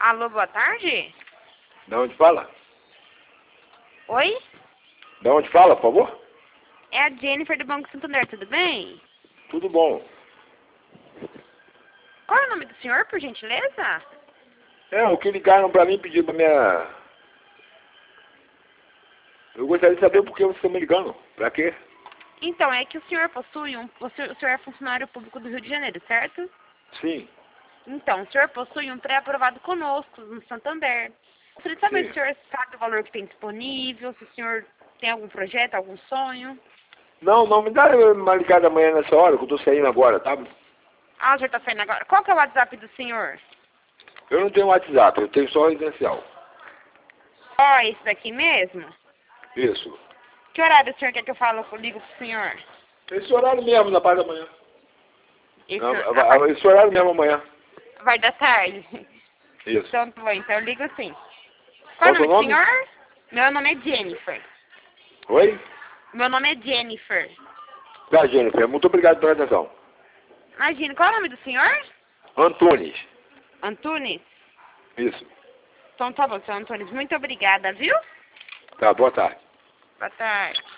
Alô, boa tarde? Da onde fala? Oi? Da onde fala, por favor? É a Jennifer do Banco Santander, tudo bem? Tudo bom. Qual é o nome do senhor, por gentileza? O que ligaram pra mim pediram pra minha... Eu gostaria de saber por que vocês estão me ligando. Pra quê? Então, é que o senhor possui o senhor é funcionário público do Rio de Janeiro, certo? Sim. Então, o senhor possui um pré-aprovado conosco, no Santander. Gostaria de saber Sim. se o senhor sabe o valor que tem disponível, se o senhor tem algum projeto, algum sonho. Não, me dá uma ligada amanhã nessa hora, que eu tô saindo agora, tá? Ah, o senhor está saindo agora. Qual que é o WhatsApp do senhor? Eu não tenho WhatsApp, eu tenho só residencial. Ó, esse daqui mesmo? Isso. Que horário o senhor quer que eu ligo pro senhor? Esse horário mesmo, na parte da manhã. Esse, Esse horário mesmo amanhã. vai da tarde. Isso. Então, tá bom, então eu ligo sim. Qual Qual é o o seu nome do nome? senhor? Meu nome é Jennifer. Oi? Meu nome é Jennifer. Tá, Jennifer, muito obrigado pela atenção. Imagina, qual é o nome do senhor? Antunes. Antunes? Isso. Então tá bom, senhor Antunes. Muito obrigada, viu? Tá, boa tarde. Boa tarde.